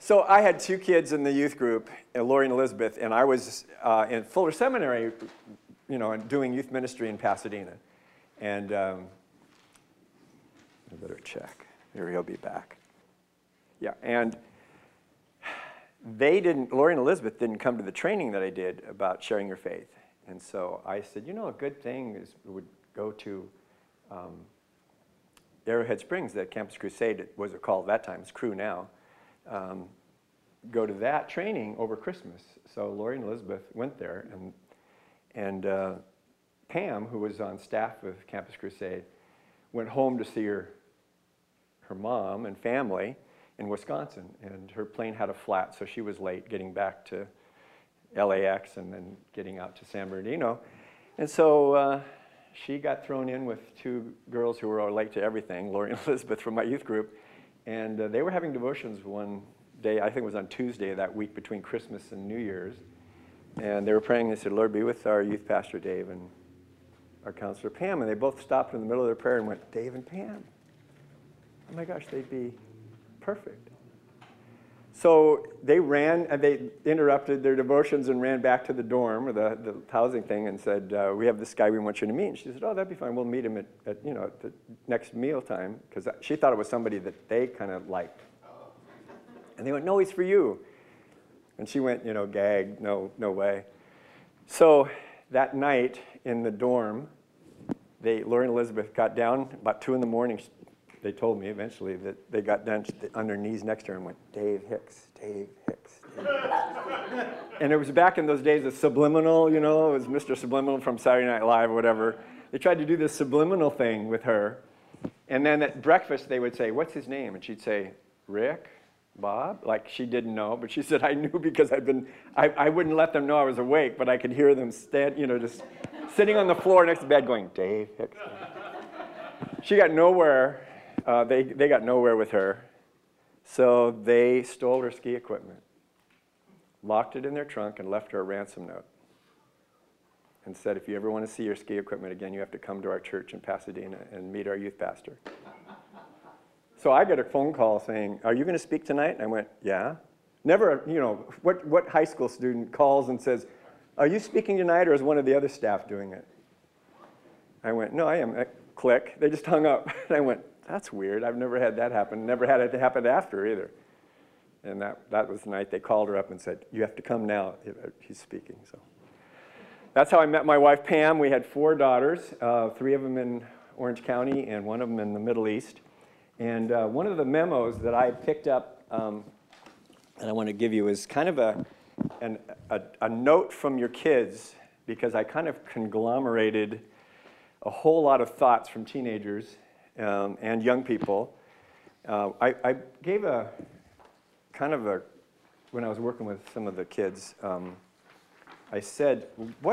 So I had two kids in the youth group, Lori and Elizabeth, and I was in Fuller Seminary, you know, and doing youth ministry in Pasadena. And I better check. Here, he'll be back. Yeah, and Lori and Elizabeth didn't come to the training that I did about sharing your faith. And so I said, you know, a good thing is we would go to Arrowhead Springs, that Campus Crusade, it was called at that time, it's Cru now. Go to that training over Christmas. So Lori and Elizabeth went there, and Pam, who was on staff with Campus Crusade, went home to see her mom and family in Wisconsin, and her plane had a flat, so she was late getting back to LAX and then getting out to San Bernardino. And so she got thrown in with two girls who were late to everything, Lori and Elizabeth from my youth group, and they were having devotions one day, I think it was on Tuesday of that week between Christmas and New Year's, and they were praying. They said, Lord, be with our youth pastor Dave and our counselor Pam, and they both stopped in the middle of their prayer and went, Dave and Pam. Oh my gosh, they'd be perfect. So they ran, and they interrupted their devotions and ran back to the dorm, or the housing thing, and said, we have this guy we want you to meet. And she said, oh, that'd be fine. We'll meet him at you know, at the next meal time, because she thought it was somebody that they kind of liked. And they went, no, he's for you. And she went, you know, gagged, no way. So that night in the dorm, Lori and Elizabeth got down about 2 in the morning. They told me eventually that they got down on their knees next to her and went, Dave Hicks, Dave Hicks, Dave Hicks. And it was back in those days of subliminal, you know, it was Mr. Subliminal from Saturday Night Live or whatever. They tried to do this subliminal thing with her. And then at breakfast, they would say, what's his name? And she'd say, Rick, Bob? Like she didn't know, but she said, I knew because I wouldn't let them know I was awake, but I could hear them you know, just sitting on the floor next to bed going, Dave Hicks. She got nowhere. They got nowhere with her, so they stole her ski equipment, locked it in their trunk, and left her a ransom note, and said, if you ever want to see your ski equipment again, you have to come to our church in Pasadena and meet our youth pastor. So I got a phone call saying, are you going to speak tonight? And I went, yeah. Never, you know, what high school student calls and says, are you speaking tonight, or is one of the other staff doing it? I went, no, I am. Click. They just hung up. And I went, that's weird. I've never had that happen. Never had it happen after either. And that was the night they called her up and said, you have to come now. He's speaking. So that's how I met my wife, Pam. We had 4 daughters, 3 of them in Orange County and 1 of them in the Middle East. And one of the memos that I picked up and I want to give you is kind of a note from your kids, because I kind of conglomerated a whole lot of thoughts from teenagers and young people. I gave a kind of when I was working with some of the kids, I said,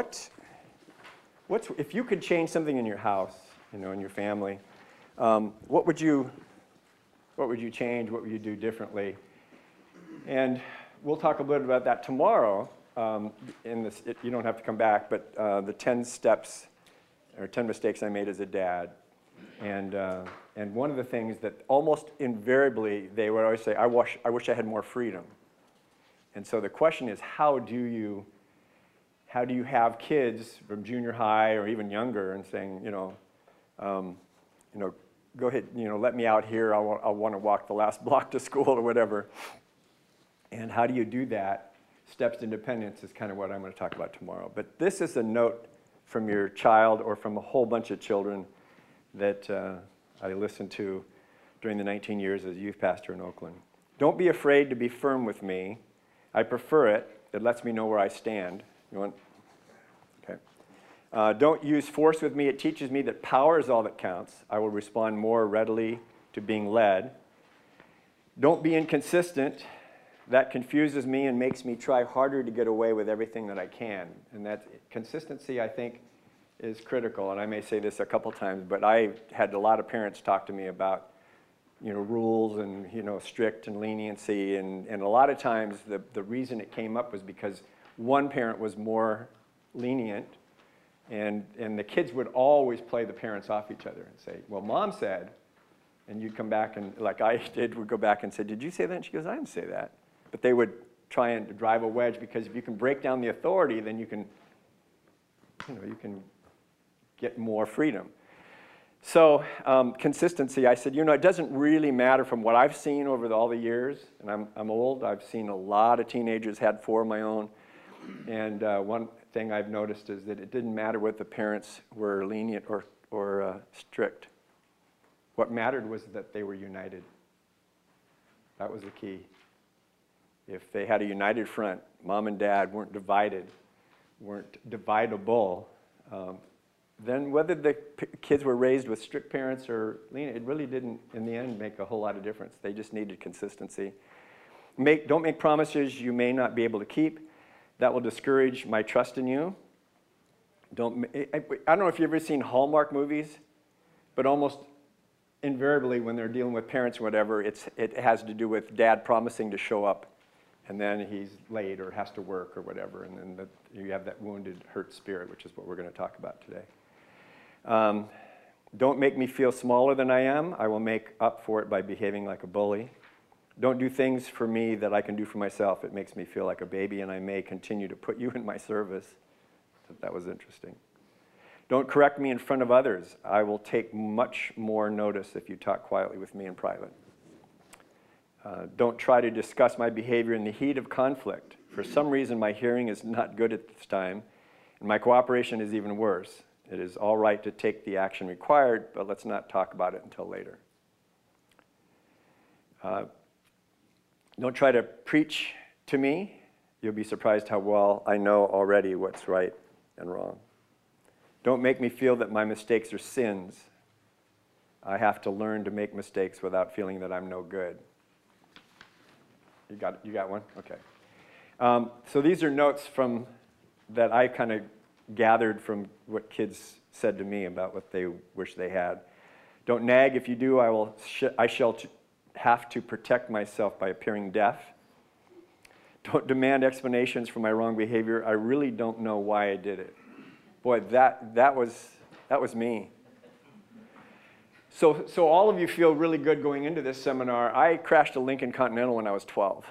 if you could change something in your house, you know, in your family, what would you change? What would you do differently? And we'll talk a little bit about that tomorrow. You don't have to come back, but the 10 steps or 10 mistakes I made as a dad. And one of the things that almost invariably they would always say, I wish I had more freedom. And so the question is, how do you have kids from junior high or even younger and saying, go ahead, let me out here. I want to walk the last block to school or whatever. And how do you do that? Steps to independence is kind of what I'm going to talk about tomorrow. But this is a note from your child or from a whole bunch of children that I listened to during the 19 years as a youth pastor in Oakland. Don't be afraid to be firm with me. I prefer it. It lets me know where I stand. You want? Okay. Don't use force with me. It teaches me that power is all that counts. I will respond more readily to being led. Don't be inconsistent. That confuses me and makes me try harder to get away with everything that I can. And that consistency, I think, is critical. And I may say this a couple times, but I had a lot of parents talk to me about, rules and, strict and leniency. And a lot of times the reason it came up was because one parent was more lenient, and the kids would always play the parents off each other and say, well, Mom said, and you'd come back and, like I did, would go back and say, did you say that? And she goes, I didn't say that. but they would try and drive a wedge, because if you can break down the authority, then you can get more freedom. So consistency, I said, it doesn't really matter from what I've seen over all the years, and I'm old. I've seen a lot of teenagers, had 4 of my own, and one thing I've noticed is that it didn't matter whether the parents were lenient or strict. What mattered was that they were united. That was the key. If they had a united front, mom and dad weren't divided, weren't dividable, then whether the kids were raised with strict parents or lenient, it really didn't, in the end, make a whole lot of difference. They just needed consistency. Don't make promises you may not be able to keep. That will discourage my trust in you. I don't know if you've ever seen Hallmark movies, but almost invariably when they're dealing with parents or whatever, it has to do with dad promising to show up, and then he's late or has to work or whatever, and then you have that wounded, hurt spirit, which is what we're going to talk about today. Don't make me feel smaller than I am. I will make up for it by behaving like a bully. Don't do things for me that I can do for myself. It makes me feel like a baby, and I may continue to put you in my service. That was interesting. Don't correct me in front of others. I will take much more notice if you talk quietly with me in private. Don't try to discuss my behavior in the heat of conflict. For some reason, my hearing is not good at this time, and my cooperation is even worse. It is all right to take the action required, but let's not talk about it until later. Don't try to preach to me. You'll be surprised how well I know already what's right and wrong. Don't make me feel that my mistakes are sins. I have to learn to make mistakes without feeling that I'm no good. You got one? Okay. So these are notes that I kind of gathered from what kids said to me about what they wish they had. Don't nag. If you do, I shall have to protect myself by appearing deaf. Don't demand explanations for my wrong behavior. I really don't know why I did it. Boy, that was me. So all of you feel really good going into this seminar. I crashed a Lincoln Continental when I was 12.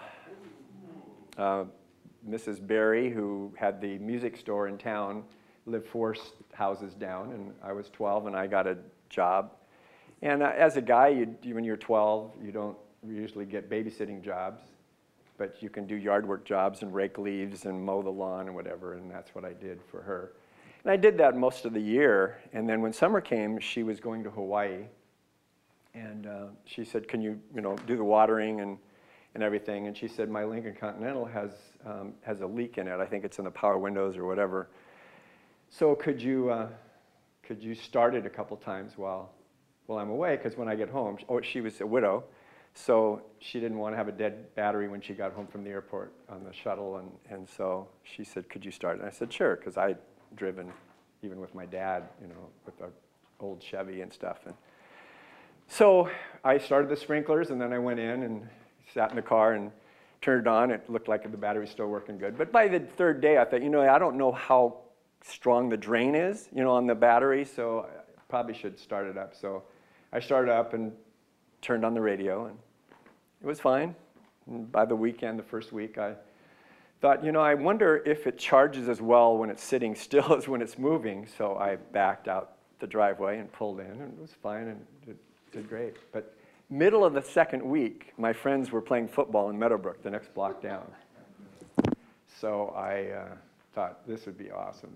Mrs. Berry, who had the music store in town, lived 4 houses down, and I was 12, and I got a job. And as a guy, when you're 12, you don't usually get babysitting jobs, but you can do yard work jobs and rake leaves and mow the lawn and whatever, and that's what I did for her. And I did that most of the year, and then when summer came, she was going to Hawaii, and she said, can you do the watering and everything? And she said, my Lincoln Continental has a leak in it. I think it's in the power windows or whatever. So could you start it a couple times while I'm away? Because when I get home, she was a widow, so she didn't want to have a dead battery when she got home from the airport on the shuttle, and so she said, could you start it? And I said, sure, because I'd driven even with my dad, with our old Chevy and stuff. And so I started the sprinklers, and then I went in and sat in the car and turned it on. It looked like the battery was still working good. But by the 3rd day, I thought, I don't know how strong the drain is, on the battery, so I probably should start it up. So I started up and turned on the radio, and it was fine. And by the weekend, the first week, I thought, I wonder if it charges as well when it's sitting still as when it's moving. So I backed out the driveway and pulled in, and it was fine, and it did great. But middle of the 2nd week, my friends were playing football in Meadowbrook, the next block down. So I thought this would be awesome.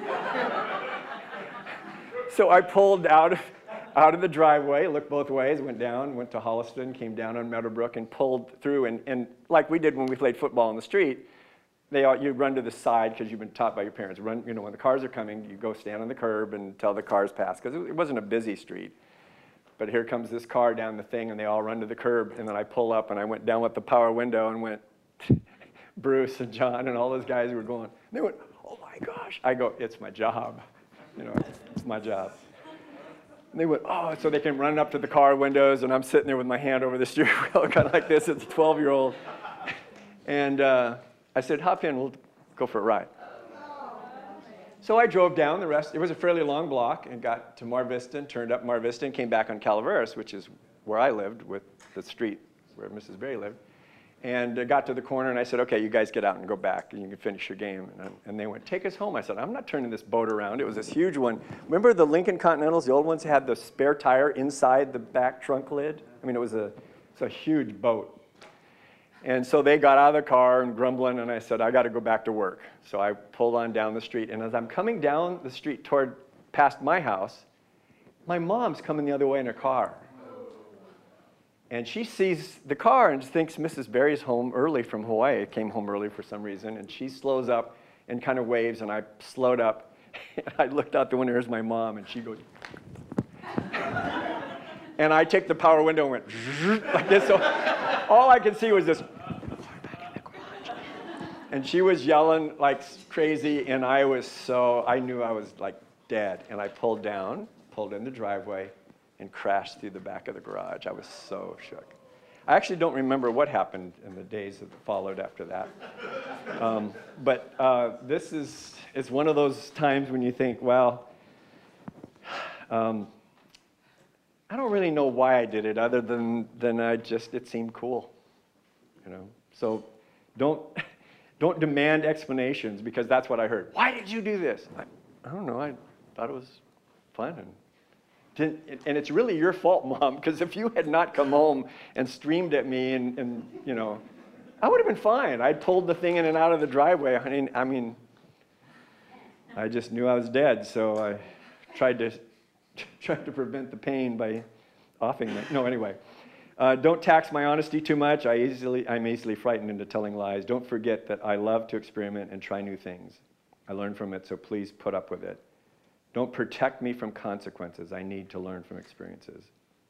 So I pulled out of the driveway, looked both ways, went down, went to Holliston, came down on Meadowbrook, and pulled through. And like we did when we played football on the street, you run to the side because you've been taught by your parents. Run, when the cars are coming, you go stand on the curb until the cars pass, because it wasn't a busy street. But here comes this car down the thing, and they all run to the curb, and then I pull up, and I went down with the power window and went, Bruce and John and all those guys were going, they went, oh my gosh. I go, it's my job. It's my job. And they went, oh, so they came running up to the car windows, and I'm sitting there with my hand over the steering wheel, kind of like this as a 12-year-old. And I said, hop in, we'll go for a ride. So I drove down the rest. It was a fairly long block, and got to Mar Vista, and turned up Mar Vista, and came back on Calaveras, which is where I lived, with the street where Mrs. Berry lived. And I got to the corner and I said, okay, you guys get out and go back and you can finish your game. And they went, take us home. I said, I'm not turning this boat around. It was this huge one. Remember the Lincoln Continentals, the old ones had the spare tire inside the back trunk lid? I mean, it's a huge boat. And so they got out of the car and grumbling, and I said, I got to go back to work. So I pulled on down the street. And as I'm coming down the street past my house, my mom's coming the other way in a car. And she sees the car and thinks Mrs. Berry's home early from Hawaii. Came home early for some reason. And she slows up and kind of waves, and I slowed up. And I looked out the window, here's my mom, and she goes. And I take the power window and went like this. So all I could see was this. And she was yelling like crazy, and I knew I was like dead. And I pulled in the driveway, and crashed through the back of the garage. I was so shook. I actually don't remember what happened in the days that followed after that. But this is one of those times when you think, well, I don't really know why I did it other than it seemed cool. So don't demand explanations, because that's what I heard. Why did you do this? I don't know. I thought it was fun. And it's really your fault, Mom, because if you had not come home and streamed at me and I would have been fine. I'd pulled the thing in and out of the driveway. I mean, I just knew I was dead, so I tried to prevent the pain by offing it. No, anyway. Don't tax my honesty too much. I'm easily frightened into telling lies. Don't forget that I love to experiment and try new things. I learn from it, so please put up with it. Don't protect me from consequences. I need to learn from experiences.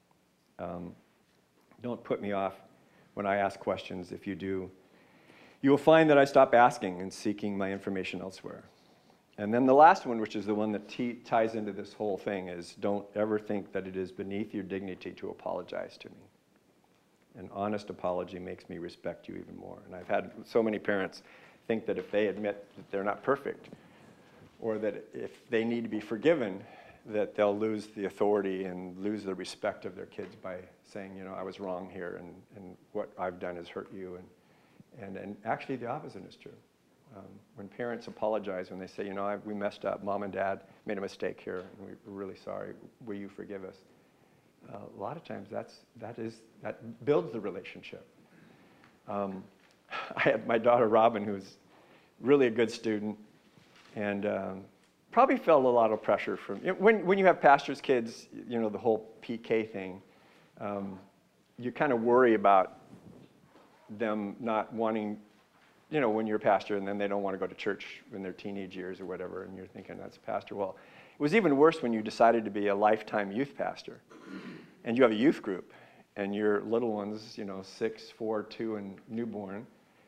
Don't put me off when I ask questions. If you do, you will find that I stop asking and seeking my information elsewhere. And then the last one, which is the one that ties into this whole thing, is don't ever think that it is beneath your dignity to apologize to me. An honest apology makes me respect you even more. And I've had so many parents think that if they admit that they're not perfect, or that if they need to be forgiven, that they'll lose the authority and lose the respect of their kids by saying, I was wrong here, and what I've done has hurt you. And actually the opposite is true. When parents apologize, when they say, we messed up, Mom and Dad made a mistake here, and we're really sorry, will you forgive us? A lot of times that builds the relationship. I had my daughter Robin, who's really a good student, and probably felt a lot of pressure from, when you have pastors' kids, the whole PK thing, you kind of worry about them not wanting, when you're a pastor and then they don't want to go to church in their teenage years or whatever, and you're thinking that's a pastor. Well, it was even worse when you decided to be a lifetime youth pastor, and you have a youth group, and your little ones, 6, 4, 2, and newborn,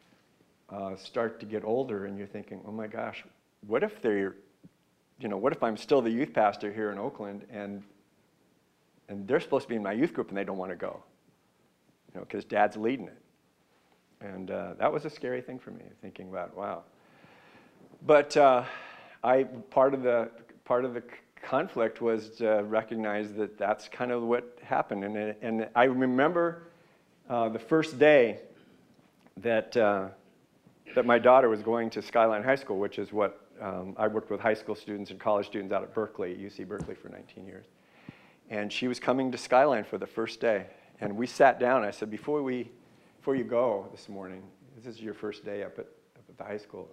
start to get older, and you're thinking, oh my gosh, what if what if I'm still the youth pastor here in Oakland, and they're supposed to be in my youth group and they don't want to go, because Dad's leading it. And that was a scary thing for me, thinking about, wow. But part of the conflict was to recognize that that's kind of what happened. And I remember the first day that my daughter was going to Skyline High School, which is what I worked with high school students and college students out at Berkeley, UC Berkeley, for 19 years. And she was coming to Skyline for the first day. And we sat down. I said, before you go this morning, this is your first day up at the high school.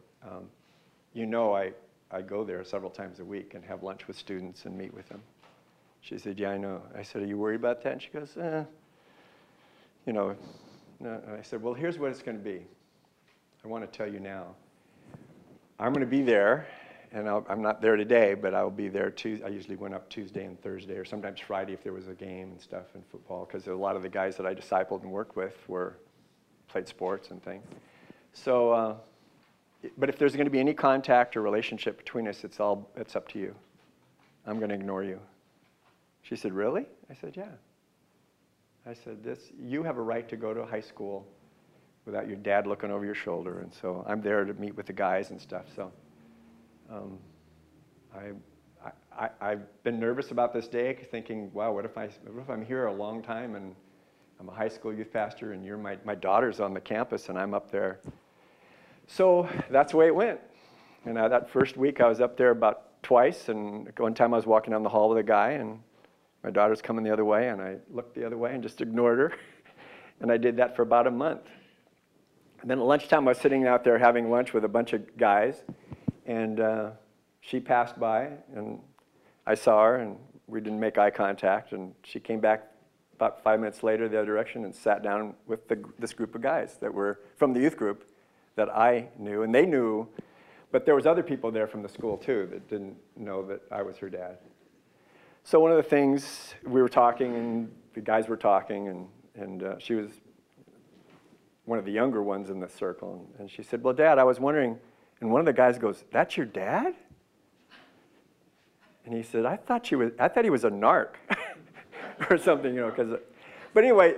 I go there several times a week and have lunch with students and meet with them. She said, yeah, I know. I said, are you worried about that? And she goes, no. And I said, well, here's what it's going to be. I want to tell you now. I'm going to be there, and I'm not there today, but I'll be there Tuesday. I usually went up Tuesday and Thursday, or sometimes Friday if there was a game and stuff in football, because a lot of the guys that I discipled and worked with played sports and things. So, but if there's going to be any contact or relationship between us, it's up to you. I'm going to ignore you. She said, really? I said, yeah. I said, you have a right to go to high school without your dad looking over your shoulder, and so I'm there to meet with the guys and stuff. So I've been nervous about this day, thinking, wow, what if I'm here a long time and I'm a high school youth pastor, and my daughter's on the campus, and I'm up there. So that's the way it went. And that first week, I was up there about twice, and one time I was walking down the hall with a guy, and my daughter's coming the other way, and I looked the other way and just ignored her. And I did that for about a month. And then at lunchtime, I was sitting out there having lunch with a bunch of guys, and she passed by, and I saw her, and we didn't make eye contact, and she came back about 5 minutes later the other direction and sat down with this group of guys that were from the youth group that I knew, and they knew, but there was other people there from the school too that didn't know that I was her dad. So one of the things, we were talking, and the guys were talking, and she was one of the younger ones in the circle, and she said, well, Dad, I was wondering, and one of the guys goes, that's your dad? And he said, I thought he was a narc or something, you know, but anyway,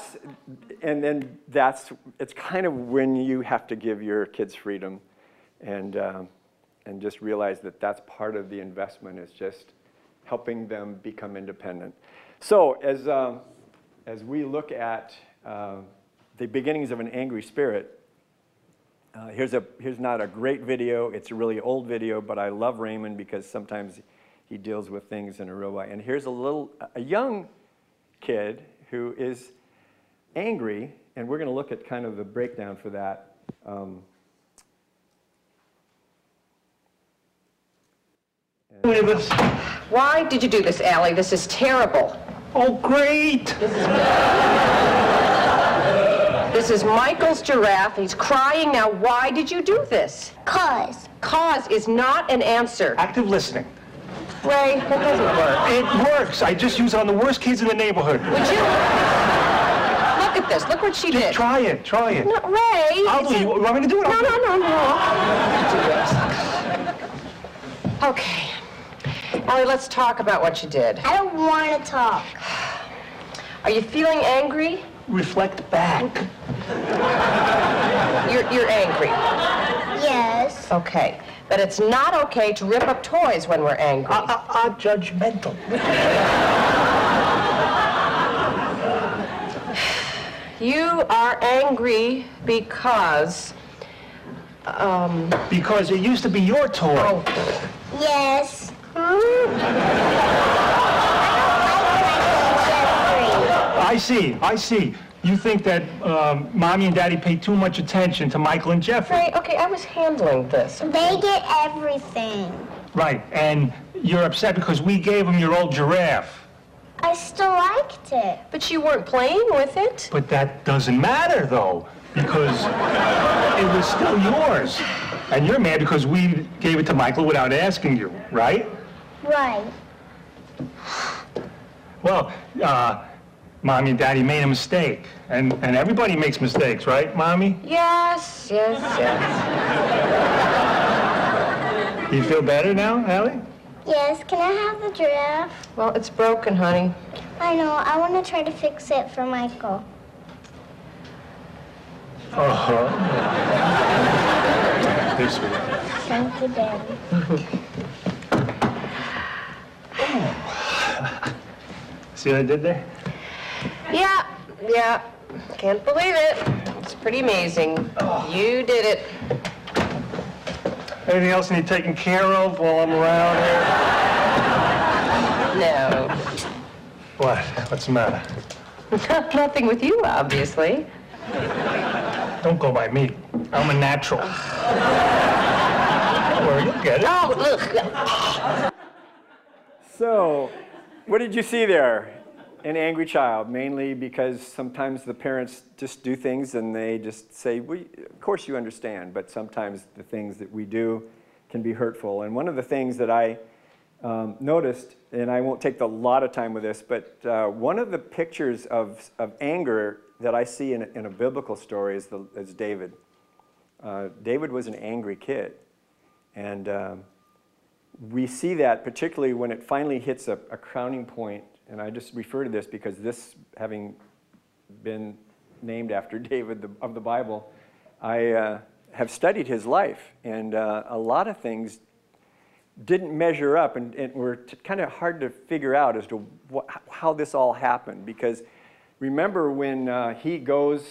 it's kind of when you have to give your kids freedom and just realize that that's part of the investment, is just helping them become independent. So as we look at the beginnings of an angry spirit, here's not a great video. It's a really old video, but I love Raymond because sometimes he deals with things in a real way. And here's a young kid who is angry, and we're going to look at kind of the breakdown for that. Why did you do this, Allie? This is terrible. Oh, great! This is Michael's giraffe. He's crying now. Why did you do this? Cause. Cause is not an answer. Active listening. Ray, that doesn't work. It works. I just use it on the worst kids in the neighborhood. Would you? Look at this. Look what she did. Try it. Try it. No, Ray. I'll do it. You want me to do it? No. Okay. Allie, let's talk about what you did. I don't want to talk. Are you feeling angry? Reflect back. You're angry. Yes. Okay. But it's not okay to rip up toys when we're angry. Judgmental. You are angry because... Because it used to be your toy. Oh. Yes. I see. You think that Mommy and Daddy pay too much attention to Michael and Jeffrey. Ray, okay, I was handling this. They get everything. Right, and you're upset because we gave them your old giraffe. I still liked it. But you weren't playing with it. But that doesn't matter, though, because it was still yours. And you're mad because we gave it to Michael without asking you, right? Right. Well, Mommy and Daddy made a mistake. And everybody makes mistakes, right, Mommy? Yes. Do you feel better now, Allie? Yes, can I have the giraffe? Well, it's broken, honey. I know, I want to try to fix it for Michael. Uh-huh. This way. Thank you, Daddy. See what I did there? Yeah. Can't believe it. It's pretty amazing. You did it. Anything else need taken care of while I'm around here? No. What? What's the matter? Nothing with you, obviously. Don't go by me. I'm a natural. Don't worry, you'll get it. Oh, ugh. So, what did you see there? An angry child, mainly because sometimes the parents just do things and they just say, well, of course you understand, but sometimes the things that we do can be hurtful. And one of the things that I noticed, and I won't take a lot of time with this, but one of the pictures of anger that I see in a biblical story is David. David was an angry kid. And we see that particularly when it finally hits a crowning point. And I just refer to this because this, having been named after David of the Bible, I have studied his life. And a lot of things didn't measure up and were kind of hard to figure out as to how this all happened. Because remember when he goes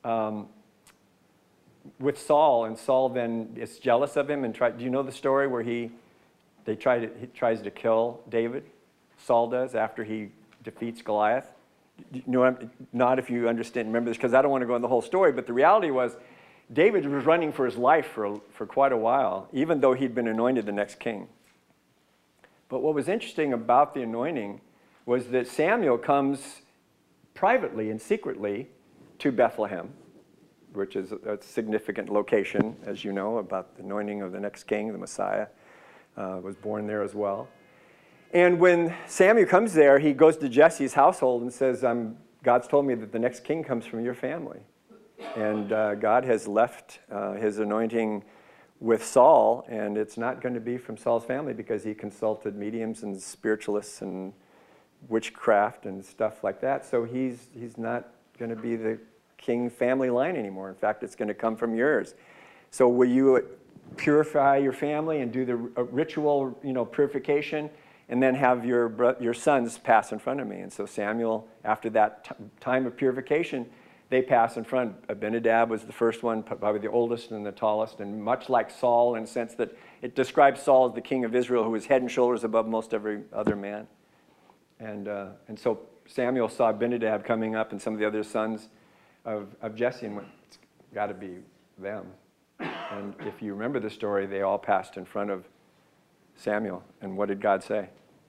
with Saul, and Saul then is jealous of him and do you know the story where he tries to kill David? Saul does, after he defeats Goliath. You know, not if you understand, remember this, because I don't want to go into the whole story, but the reality was David was running for his life for quite a while, even though he'd been anointed the next king. But what was interesting about the anointing was that Samuel comes privately and secretly to Bethlehem, which is a significant location, as you know, about the anointing of the next king, the Messiah, was born there as well. And when Samuel comes there, he goes to Jesse's household and says, God's told me that the next king comes from your family. And God has left his anointing with Saul, and it's not going to be from Saul's family because he consulted mediums and spiritualists and witchcraft and stuff like that. So he's not going to be the king family line anymore. In fact, it's going to come from yours. So will you purify your family and do the ritual, purification, and then have your sons pass in front of me? And so Samuel, after that time of purification, they pass in front. Abinadab was the first one, probably the oldest and the tallest, and much like Saul in the sense that it describes Saul as the king of Israel, who was head and shoulders above most every other man. And so Samuel saw Abinadab coming up and some of the other sons of Jesse and went, it's got to be them. And if you remember the story, they all passed in front of Samuel. And what did God say?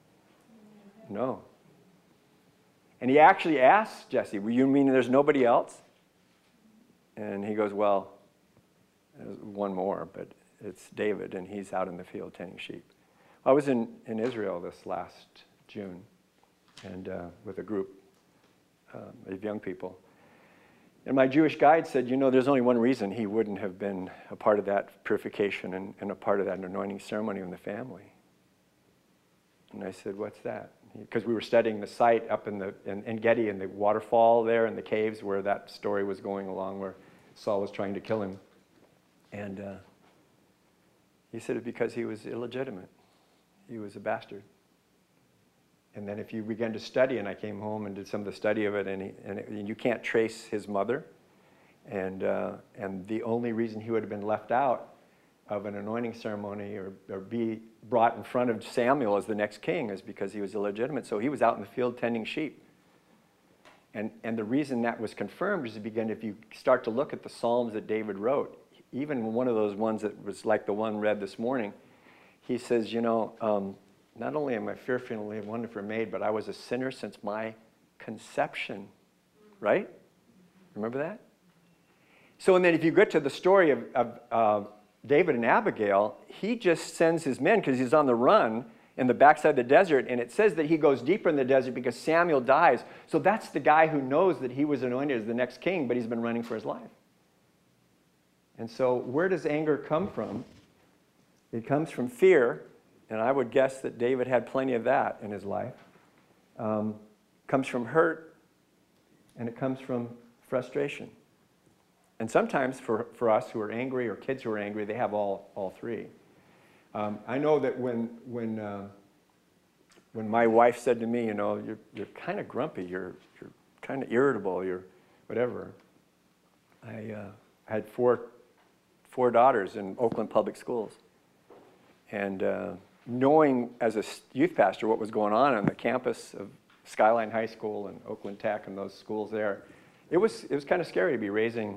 No. And he actually asked Jesse, well, you mean there's nobody else? And he goes, well, there's one more, but it's David, and he's out in the field tending sheep. I was in Israel this last June and with a group of young people. And my Jewish guide said, there's only one reason he wouldn't have been a part of that purification and a part of that anointing ceremony in the family. And I said, what's that? Because we were studying the site up in Gedi, in the waterfall there in the caves where that story was going along, where Saul was trying to kill him. And he said it because he was illegitimate. He was a bastard. And then if you began to study, and I came home and did some of the study of it, and you can't trace his mother, and the only reason he would have been left out of an anointing ceremony or be brought in front of Samuel as the next king is because he was illegitimate. So he was out in the field tending sheep. And the reason that was confirmed is if you start to look at the Psalms that David wrote, even one of those ones that was like the one read this morning, he says, not only am I fearfully and wonderfully made, but I was a sinner since my conception. Right? Remember that? So, and then if you get to the story of David and Abigail, he just sends his men because he's on the run in the backside of the desert, and it says that he goes deeper in the desert because Samuel dies. So that's the guy who knows that he was anointed as the next king, but he's been running for his life. And so where does anger come from? It comes from fear. And I would guess that David had plenty of that in his life. Comes from hurt, and it comes from frustration. And sometimes for us who are angry or kids who are angry, they have all three. I know that when my wife said to me, you're kind of grumpy, you're kind of irritable, you're whatever. I had four daughters in Oakland Public Schools. And knowing as a youth pastor what was going on the campus of Skyline High School and Oakland Tech and those schools there, it was kind of scary to be raising,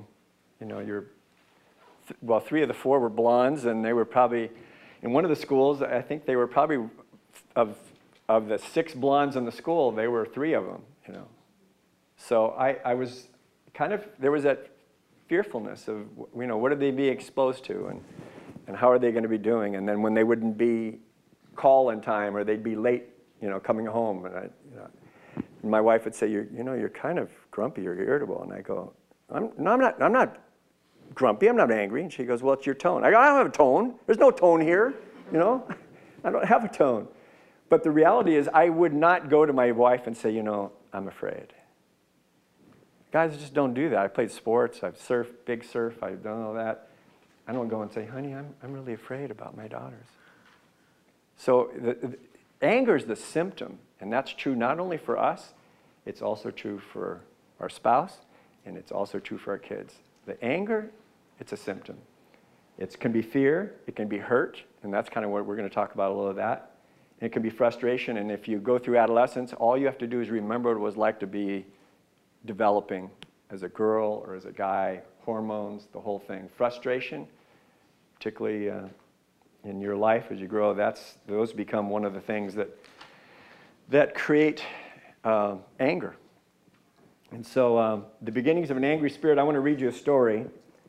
three of the four were blondes, and they were probably, in one of the schools, I think they were probably, of the 6 blondes in the school, they were 3 of them, So I was there was that fearfulness of, what would they be exposed to, and how are they going to be doing? And then when they wouldn't be call in time, or they'd be late, coming home, and my wife would say, you're kind of grumpy, you're irritable, and I go, I'm not grumpy, I'm not angry. And she goes, well, it's your tone. I go, I don't have a tone. There's no tone here, I don't have a tone. But the reality is, I would not go to my wife and say, I'm afraid. Guys just don't do that. I played sports, I've surfed, big surf, I've done all that. I don't go and say, honey, I'm really afraid about my daughters. So anger is the symptom, and that's true not only for us, it's also true for our spouse, and it's also true for our kids. The anger, it's a symptom. It can be fear, it can be hurt, and that's kind of what we're going to talk about, a little of that. And it can be frustration, and if you go through adolescence, all you have to do is remember what it was like to be developing as a girl or as a guy, hormones, the whole thing. Frustration, particularly in your life as you grow, those become one of the things that create anger. And so the beginnings of an angry spirit, I want to read you a story.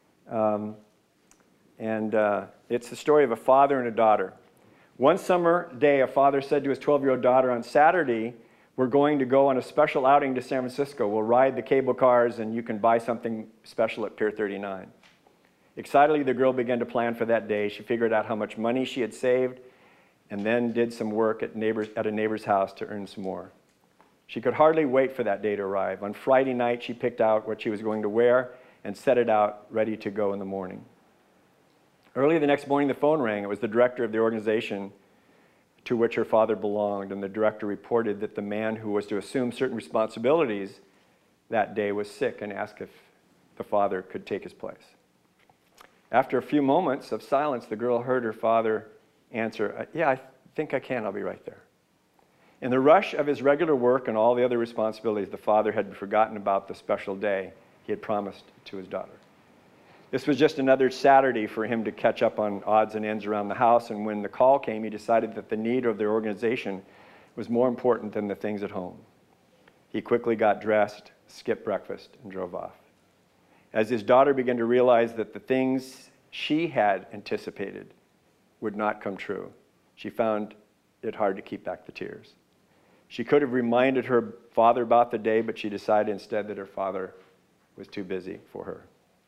It's the story of a father and a daughter. One summer day, a father said to his 12-year-old daughter, on Saturday, we're going to go on a special outing to San Francisco. We'll ride the cable cars and you can buy something special at Pier 39. Excitedly, the girl began to plan for that day. She figured out how much money she had saved and then did some work at a neighbor's house to earn some more. She could hardly wait for that day to arrive. On Friday night, she picked out what she was going to wear and set it out ready to go in the morning. Early the next morning, the phone rang. It was the director of the organization to which her father belonged, and the director reported that the man who was to assume certain responsibilities that day was sick and asked if the father could take his place. After a few moments of silence, the girl heard her father answer, yeah, I think I can. I'll be right there. In the rush of his regular work and all the other responsibilities, the father had forgotten about the special day he had promised to his daughter. This was just another Saturday for him to catch up on odds and ends around the house, and when the call came, he decided that the need of their organization was more important than the things at home. He quickly got dressed, skipped breakfast, and drove off. As his daughter began to realize that the things she had anticipated would not come true, she found it hard to keep back the tears. She could have reminded her father about the day, but she decided instead that her father was too busy for her.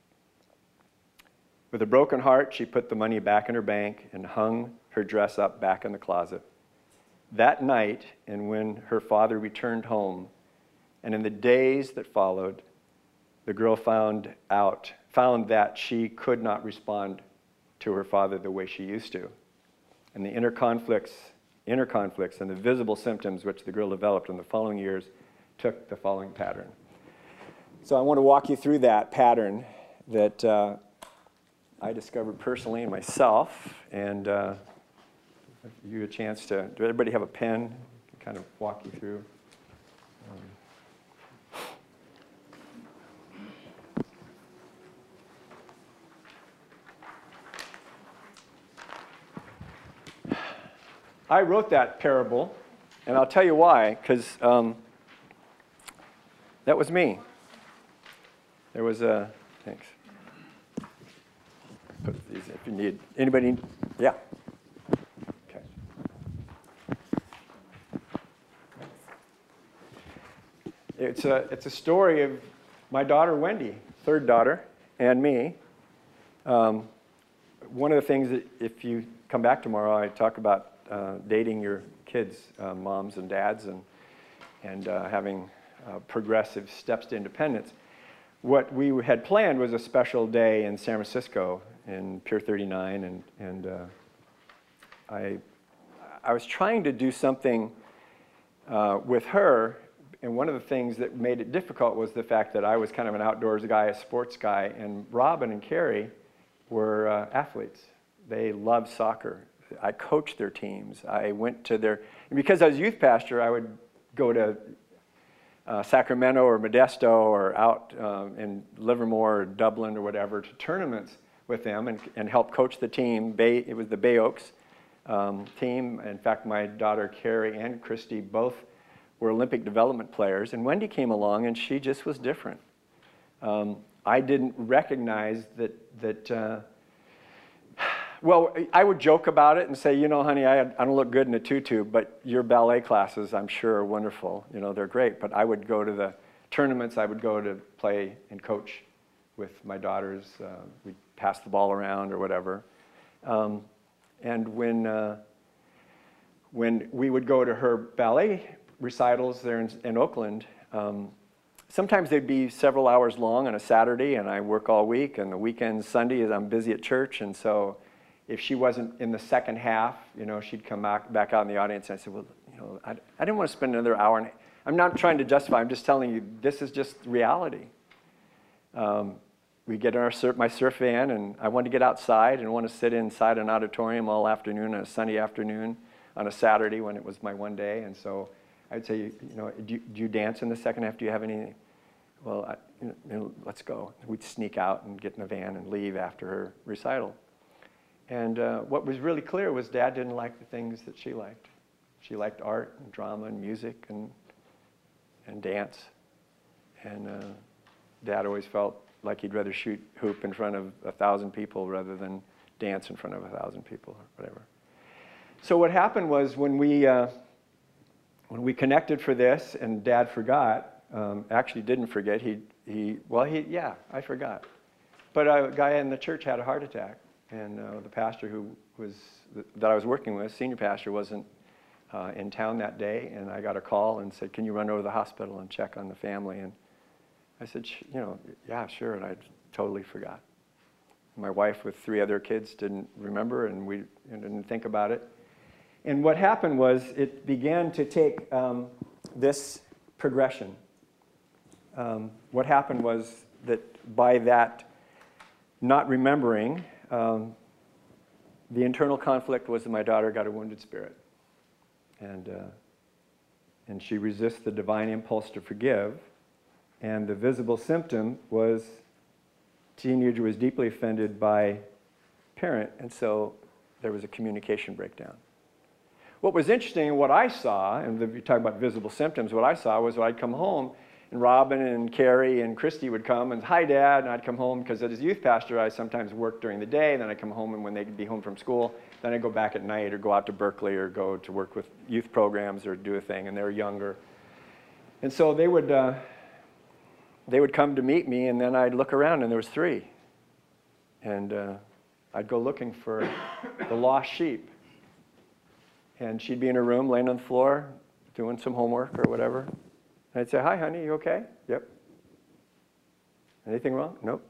With a broken heart, she put the money back in her bank and hung her dress up back in the closet. That night, and when her father returned home, and in the days that followed, the girl found that she could not respond to her father the way she used to. And the inner conflicts and the visible symptoms which the girl developed in the following years took the following pattern. So I want to walk you through that pattern that I discovered personally in myself, and give you a chance to, does everybody have a pen? Kind of walk you through. I wrote that parable, and I'll tell you why, because that was me. There was a, thanks. Put these if you need. Anybody? Yeah. Okay. It's a story of my daughter Wendy, third daughter, and me. One of the things that if you come back tomorrow, I talk about dating your kids, moms and dads, and having progressive steps to independence. What we had planned was a special day in San Francisco in Pier 39, and I was trying to do something with her, and one of the things that made it difficult was the fact that I was kind of an outdoors guy, a sports guy, and Robin and Carrie were athletes. They loved soccer. I coached their teams. I went to their, and because I was youth pastor, I would go to Sacramento or Modesto or out in Livermore or Dublin or whatever to tournaments with them and help coach the team. It was the Bay Oaks team. In fact, my daughter Carrie and Christy both were Olympic development players, and Wendy came along and she just was different. I didn't recognize that well, I would joke about it and say, you know, honey, I don't look good in a tutu, but your ballet classes, I'm sure, are wonderful. You know, they're great. But I would go to the tournaments. I would go to play and coach with my daughters. We'd pass the ball around or whatever. And when we would go to her ballet recitals there in Oakland, sometimes they'd be several hours long on a Saturday, and I work all week, and the weekend, Sunday, I'm busy at church, and so if she wasn't in the second half, you know, she'd come back out in the audience, and I said, well, you know, I didn't want to spend another hour. I'm not trying to justify, I'm just telling you, this is just reality. We get in my surf van, and I want to get outside and want to sit inside an auditorium all afternoon on a sunny afternoon on a Saturday when it was my one day. And so I'd say, you know, do you dance in the second half? Do you have any? Well, you know, let's go. We'd sneak out and get in the van and leave after her recital. And what was really clear was Dad didn't like the things that she liked. She liked art and drama and music and dance. And Dad always felt like he'd rather shoot hoop in front of 1,000 people rather than dance in front of 1,000 people or whatever. So what happened was when we connected for this and Dad forgot, actually didn't forget, yeah, I forgot. But a guy in the church had a heart attack, and the pastor that I was working with, senior pastor, wasn't in town that day, and I got a call and said, can you run over to the hospital and check on the family? And I said, you know, yeah, sure, and I totally forgot. My wife with 3 other kids didn't remember, and we didn't think about it. And what happened was it began to take this progression. What happened was that by that not remembering, the internal conflict was that my daughter got a wounded spirit. And she resists the divine impulse to forgive. And the visible symptom was teenager was deeply offended by parent, and so there was a communication breakdown. What was interesting, what I saw, and if you talk about visible symptoms, what I saw was when I'd come home, and Robin and Carrie and Christy would come, and hi, Dad, and I'd come home, because as a youth pastor, I sometimes worked during the day, then I'd come home, and when they'd be home from school, then I'd go back at night, or go out to Berkeley, or go to work with youth programs, or do a thing, and they were younger. And so they would come to meet me, and then I'd look around, and there was 3. And I'd go looking for the lost sheep. And she'd be in her room, laying on the floor, doing some homework or whatever. And I'd say, hi, honey, you okay? Yep. Anything wrong? Nope.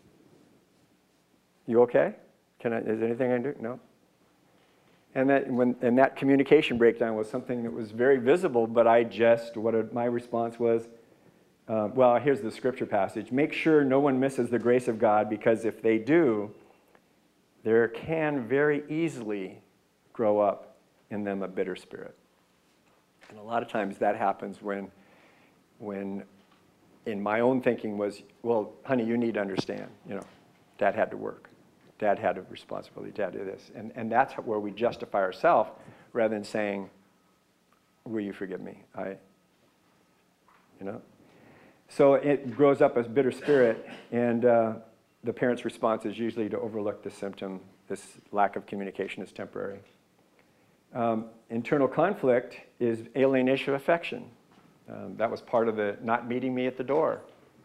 You okay? Is there anything I can do? No. And that communication breakdown was something that was very visible, but my response was, well, here's the scripture passage. Make sure no one misses the grace of God, because if they do, there can very easily grow up in them a bitter spirit. And a lot of times that happens when in my own thinking was, well, honey, you need to understand, you know, Dad had to work. Dad had a responsibility. Dad did this. And that's where we justify ourselves rather than saying, will you forgive me? You know? So it grows up as bitter spirit, and the parent's response is usually to overlook the symptom. This lack of communication is temporary. Internal conflict is alienation of affection. That was part of the not meeting me at the door.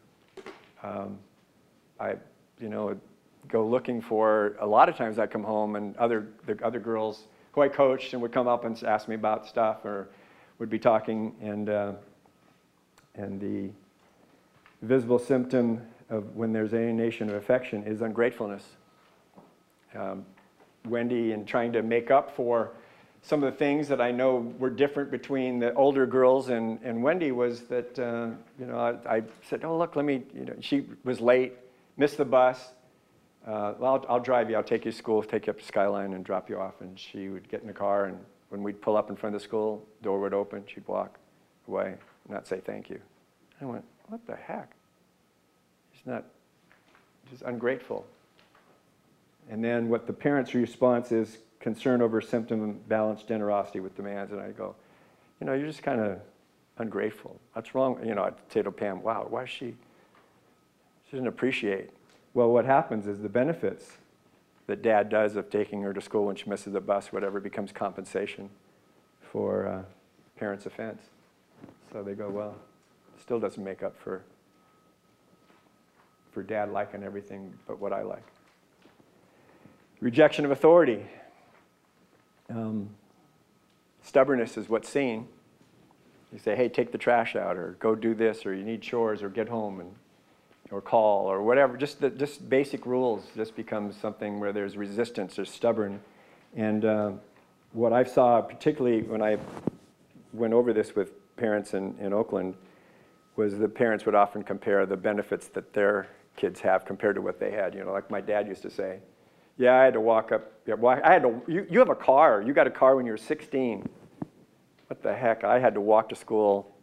I go looking for, a lot of times I'd come home and the other girls who I coached and would come up and ask me about stuff or would be talking, and the visible symptom of when there's alienation of affection is ungratefulness. Wendy, in trying to make up for some of the things that I know were different between the older girls and Wendy, was that, I said, oh, look, she was late, missed the bus. Well, I'll drive you, I'll take you to school, take you up to Skyline and drop you off. And she would get in the car, and when we'd pull up in front of the school, door would open, she'd walk away and not say thank you. I went, what the heck? She's ungrateful. And then what the parent's response is, concern over symptom balance, generosity with demands. And I go, you're just kind of ungrateful. What's wrong? I'd say to Pam, wow, why is she doesn't appreciate. Well, what happens is the benefits that Dad does of taking her to school when she misses the bus, whatever, becomes compensation for parents' offense. So they go, well, still doesn't make up for Dad liking everything but what I like. Rejection of authority. Stubbornness is what's seen. You say, hey, take the trash out, or go do this, or you need chores, or get home, or call, or whatever. Just basic rules just becomes something where there's resistance or stubborn. And what I saw, particularly when I went over this with parents in Oakland was the parents would often compare the benefits that their kids have compared to what they had. You know, like my dad used to say, yeah, I had to walk up, you have a car, you got a car when you were 16. What the heck, I had to walk to school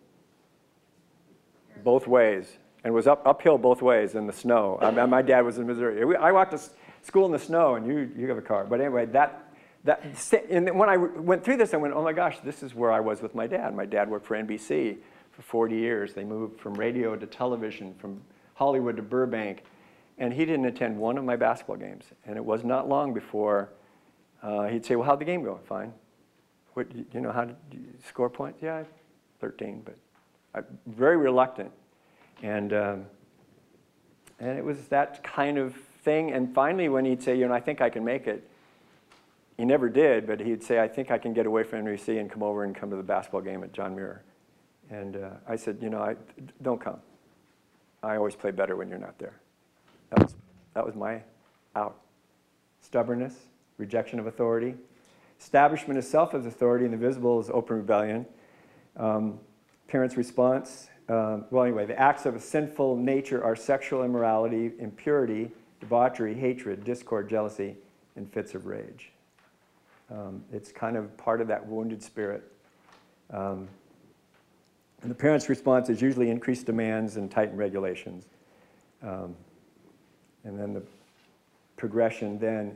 both ways, and it was uphill both ways in the snow. My dad was in Missouri. I walked to school in the snow, and you have a car. But anyway, and when I went through this, I went, oh my gosh, this is where I was with my dad. My dad worked for NBC for 40 years. They moved from radio to television, from Hollywood to Burbank, and he didn't attend one of my basketball games. And it was not long before he'd say, well, how'd the game go? Fine. What, you know, how did you score points? Yeah, 13, but I'm very reluctant. And it was that kind of thing. And finally, when he'd say, you know, I think I can make it, he never did, but he'd say, I think I can get away from NBC and come over and come to the basketball game at John Muir. And I said, you know, don't come. I always play better when you're not there. That was my out. Stubbornness, rejection of authority, establishment of self as authority, and the visible is open rebellion. Parents' response, well, anyway, the acts of a sinful nature are sexual immorality, impurity, debauchery, hatred, discord, jealousy, and fits of rage. It's kind of part of that wounded spirit. And the parents' response is usually increased demands and tightened regulations. And then the progression then,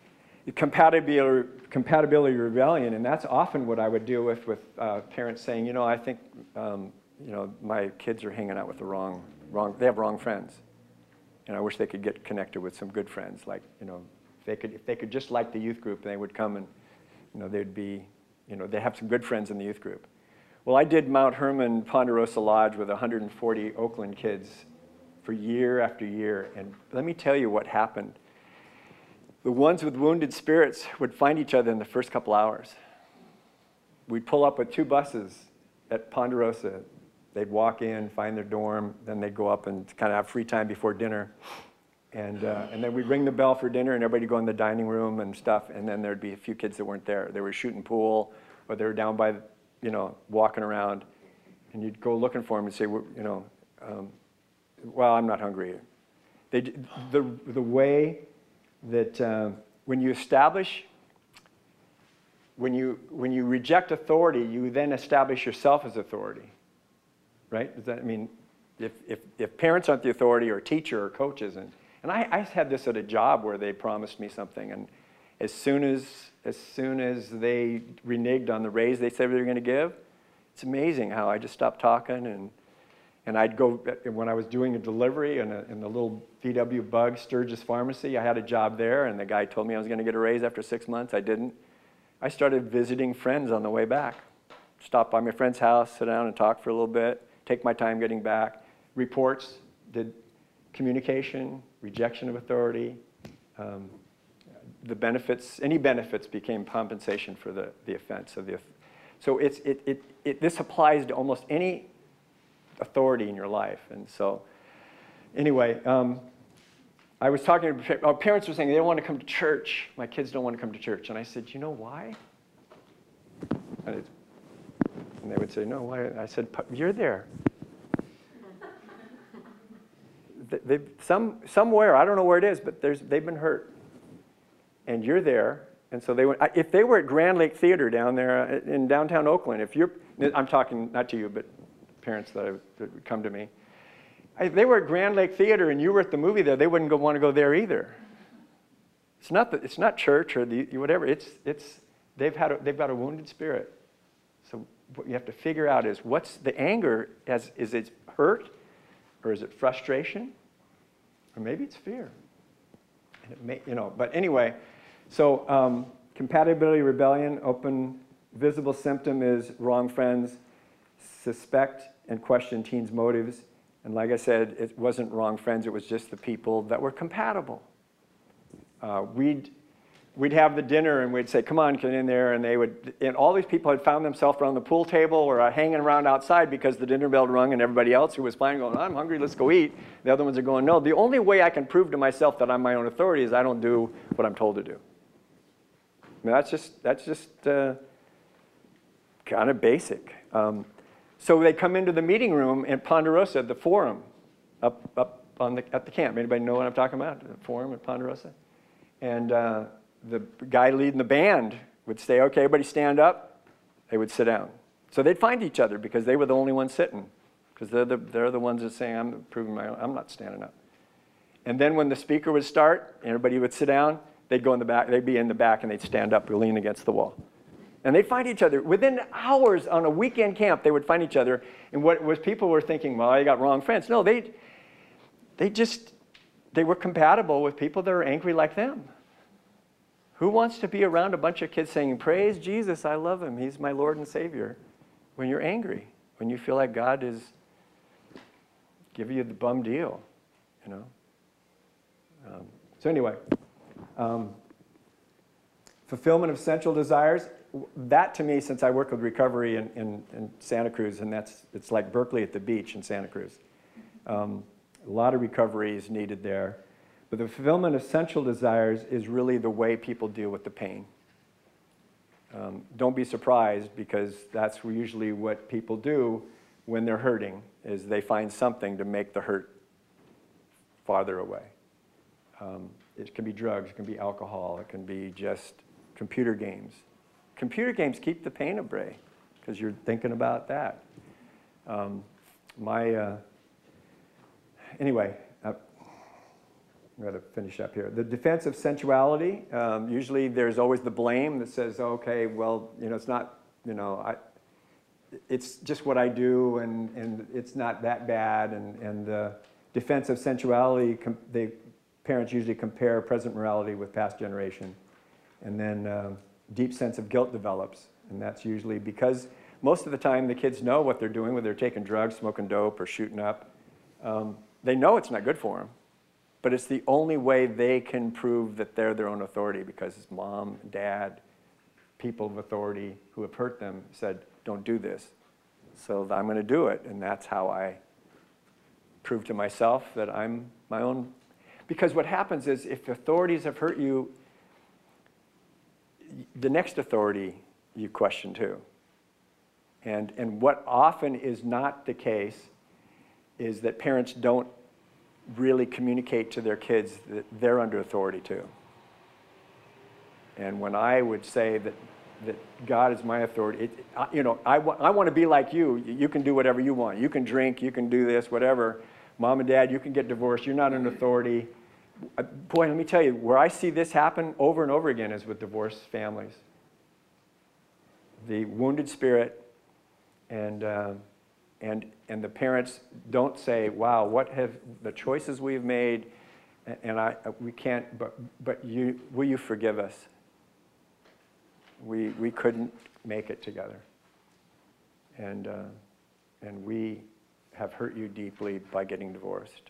compatibility rebellion, and that's often what I would deal with parents saying, you know, I think, you know, my kids are hanging out with the wrong, they have wrong friends. And I wish they could get connected with some good friends. Like, you know, if they could just like the youth group, they would come and, you know, they'd be, you know, they have some good friends in the youth group. Well, I did Mount Hermon Ponderosa Lodge with 140 Oakland kids for year after year. And let me tell you what happened. The ones with wounded spirits would find each other in the first couple hours. We'd pull up with 2 buses at Ponderosa. They'd walk in, find their dorm, then they'd go up and kind of have free time before dinner. And then we'd ring the bell for dinner, and everybody would go in the dining room and stuff, and then there'd be a few kids that weren't there. They were shooting pool, or they were down by, you know, walking around, and you'd go looking for them and say, well, you know, well, I'm not hungry. The way that when you reject authority, you then establish yourself as authority, right? Does that mean if parents aren't the authority, or a teacher or coach isn't? And I had this at a job where they promised me something, and as soon as they reneged on the raise they said they were going to give, it's amazing how I just stopped talking, and I'd go, when I was doing a delivery in the little VW Bug Sturgis Pharmacy, I had a job there, and the guy told me I was going to get a raise after 6 months. I didn't. I started visiting friends on the way back. Stop by my friend's house, sit down and talk for a little bit, take my time getting back. Reports, did communication, rejection of authority. The benefits, any benefits became compensation for the offense of the. So this applies to almost any authority in your life. And so anyway, I was talking to parents were saying they don't want to come to church. My kids don't want to come to church. And I said, you know why? And they would say, no, why? I said, you're there. Somewhere, I don't know where it is, but they've been hurt. And you're there. And so they went, if they were at Grand Lake Theater down there in downtown Oakland, I'm talking not to you, but parents that would come to me. If they were at Grand Lake Theater and you were at the movie there, they wouldn't want to go there either. It's not church or whatever. They've got a wounded spirit. So what you have to figure out is what's the anger? Is it hurt, or is it frustration, or maybe it's fear? And it may, But anyway, so compatibility rebellion. Open visible symptom is wrong friends. Suspect and question teens' motives. And like I said, it wasn't wrong friends, it was just the people that were compatible. We'd have the dinner and we'd say, come on, get in there. And all these people had found themselves around the pool table or hanging around outside because the dinner bell rung, and everybody else who was fine going, I'm hungry, let's go eat. The other ones are going, no, the only way I can prove to myself that I'm my own authority is I don't do what I'm told to do. I mean, that's just kind of basic. So they come into the meeting room in Ponderosa, the forum, up at the camp. Anybody know what I'm talking about? The forum at Ponderosa? And the guy leading the band would say, okay, everybody stand up. They would sit down. So they'd find each other because they were the only ones sitting. Because they're the ones that say, I'm not standing up. And then when the speaker would start, everybody would sit down, they'd go in the back, they'd be in the back and they'd stand up, lean against the wall. And they'd find each other. Within hours on a weekend camp, they would find each other. And what was people were thinking, well, I got wrong friends. No, they were compatible with people that are angry like them. Who wants to be around a bunch of kids saying, praise Jesus, I love him, he's my Lord and Savior, when you're angry, when you feel like God is giving you the bum deal, you know? So anyway, fulfillment of central desires. That to me, since I work with recovery in Santa Cruz, and it's like Berkeley at the beach in Santa Cruz. A lot of recovery is needed there. But the fulfillment of central desires is really the way people deal with the pain. Don't be surprised, because that's usually what people do when they're hurting, is they find something to make the hurt farther away. It can be drugs, it can be alcohol, it can be just computer games. Computer games keep the pain at bay because you're thinking about that. Anyway, I'm going to finish up here. The defense of sensuality, usually there's always the blame that says, okay, well, you know, it's not, you know, it's just what I do, and it's not that bad. And the defense of sensuality, parents usually compare present morality with past generation. And then deep sense of guilt develops, and that's usually because most of the time the kids know what they're doing, whether they're taking drugs, smoking dope, or shooting up. They know it's not good for them, but it's the only way they can prove that they're their own authority, because mom, dad, people of authority who have hurt them said, don't do this. So I'm going to do it, and that's how I prove to myself that I'm my own. Because what happens is, if authorities have hurt you, the next authority you question too. And what often is not the case is that parents don't really communicate to their kids that they're under authority too. And when I would say that God is my authority, you know, I want to be like you. You can do whatever you want. You can drink, you can do this, whatever. Mom and dad, you can get divorced. You're not an authority. Boy, let me tell you, where I see this happen over and over again is with divorced families. The wounded spirit, and the parents don't say, wow, what have the choices we've made, and we can't, but will you forgive us? We couldn't make it together. And we have hurt you deeply by getting divorced.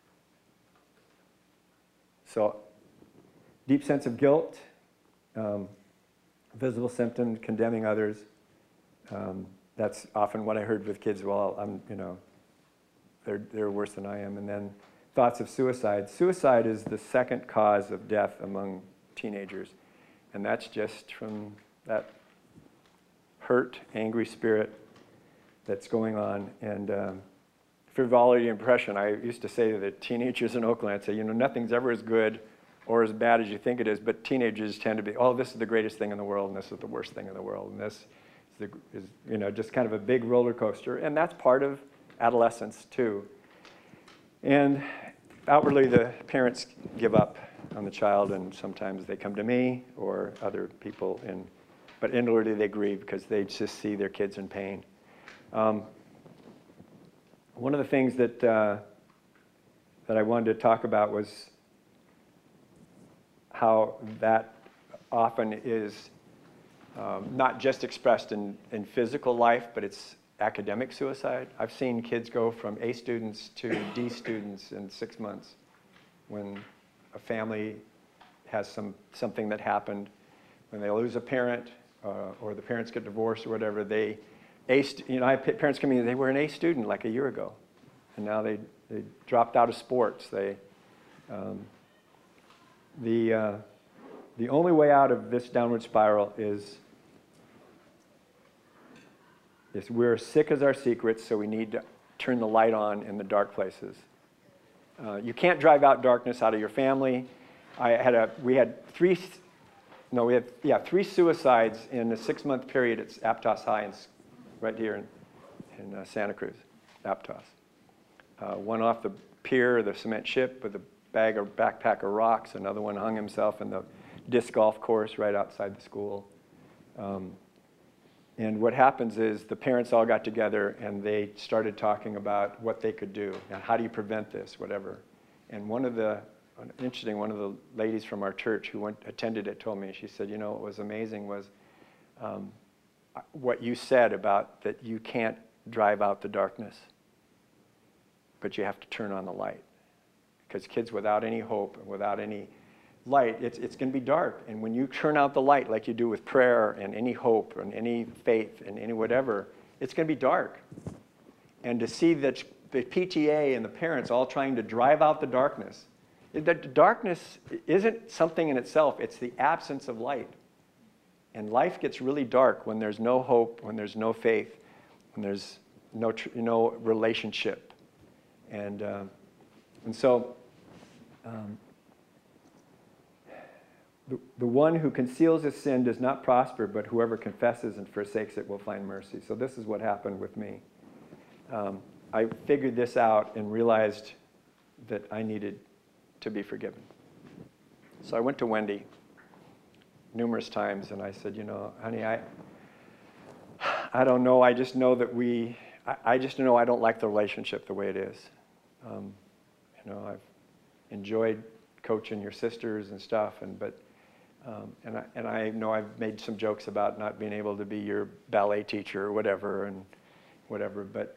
So, deep sense of guilt, visible symptoms, condemning others. That's often what I heard with kids. Well, you know, they're worse than I am. And then thoughts of suicide. Suicide is the second cause of death among teenagers, and that's just from that hurt, angry spirit that's going on. And frivolity and depression. I used to say to the teenagers in Oakland, I'd say, you know, nothing's ever as good or as bad as you think it is, but teenagers tend to be, oh, this is the greatest thing in the world, and this is the worst thing in the world, and this is you know, just kind of a big roller coaster, and that's part of adolescence too. And outwardly, the parents give up on the child, and sometimes they come to me or other people, but inwardly they grieve because they just see their kids in pain. One of the things that I wanted to talk about was how that often is not just expressed in physical life, but it's academic suicide. I've seen kids go from A students to D students in 6 months when a family has something that happened, when they lose a parent or the parents get divorced or whatever. You know, I have parents come in, they were an A student like a year ago, and now they dropped out of sports. The only way out of this downward spiral is is we're sick as our secrets, so we need to turn the light on in the dark places. You can't drive out darkness out of your family. We had three suicides in a 6-month period at Aptos High, right here in Santa Cruz, Aptos. One off the pier, the cement ship, with a backpack of rocks. Another one hung himself in the disc golf course right outside the school. And what happens is the parents all got together and they started talking about what they could do. And how do you prevent this, whatever. And one of the ladies from our church who attended it told me, she said, you know, what was amazing was what you said about that you can't drive out the darkness, but you have to turn on the light. Because kids without any hope and without any light, it's going to be dark. And when you turn out the light, like you do with prayer and any hope and any faith and any whatever, it's going to be dark. And to see that the PTA and the parents all trying to drive out the darkness, that darkness isn't something in itself, it's the absence of light. And life gets really dark when there's no hope, when there's no faith, when there's no relationship. And so the one who conceals his sin does not prosper, but whoever confesses and forsakes it will find mercy. So this is what happened with me. I figured this out and realized that I needed to be forgiven. So I went to Wendy numerous times and I said, you know, honey, I don't know. I just know that I just know I don't like the relationship the way it is. You know, I've enjoyed coaching your sisters and stuff, but I know I've made some jokes about not being able to be your ballet teacher or whatever, but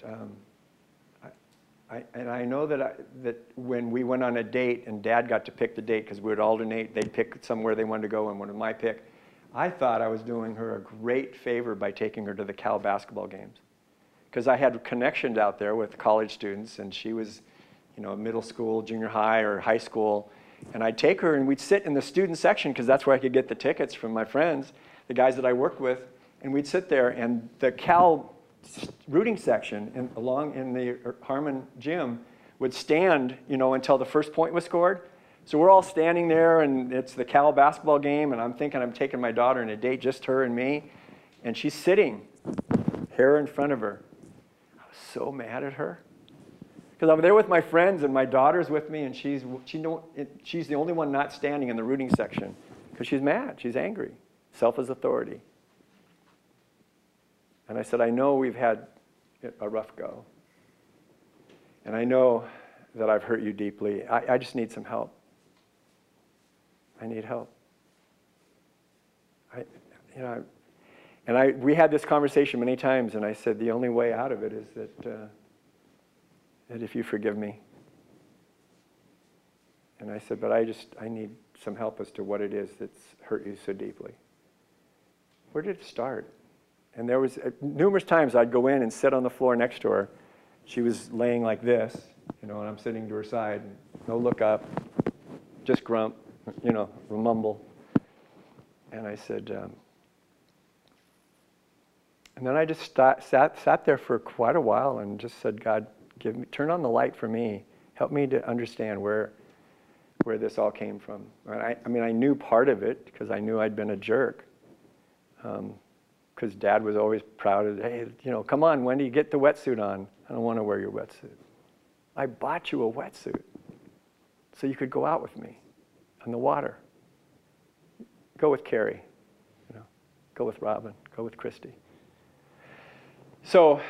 I know that when we went on a date and Dad got to pick the date because we would alternate, they'd pick somewhere they wanted to go and one of my pick. I thought I was doing her a great favor by taking her to the Cal basketball games, because I had connections out there with college students, and she was, you know, middle school, junior high, or high school. And I'd take her and we'd sit in the student section because that's where I could get the tickets from my friends, the guys that I worked with, and we'd sit there. And the Cal rooting section along in the Harmon gym would stand, you know, until the first point was scored. So we're all standing there, and it's the Cal basketball game, and I'm thinking I'm taking my daughter on a date, just her and me, and she's sitting, hair in front of her. I was so mad at her. Because I'm there with my friends and my daughter's with me, and she's the only one not standing in the rooting section because she's mad, she's angry. Self is authority. And I said, I know we've had a rough go. And I know that I've hurt you deeply. I just need some help. I need help. We had this conversation many times, and I said the only way out of it is that if you forgive me. And I said, but I need some help as to what it is that's hurt you so deeply. Where did it start? And there was numerous times I'd go in and sit on the floor next to her. She was laying like this, you know, and I'm sitting to her side, no look up, just grump, you know, mumble. And I said, and then I just sat there for quite a while and just said, God, turn on the light for me. Help me to understand where this all came from. I mean, I knew part of it because I knew I'd been a jerk. Because Dad was always proud of, hey, you know, come on, Wendy, get the wetsuit on. I don't want to wear your wetsuit. I bought you a wetsuit so you could go out with me on the water. Go with Carrie, you know, go with Robin, go with Christy. So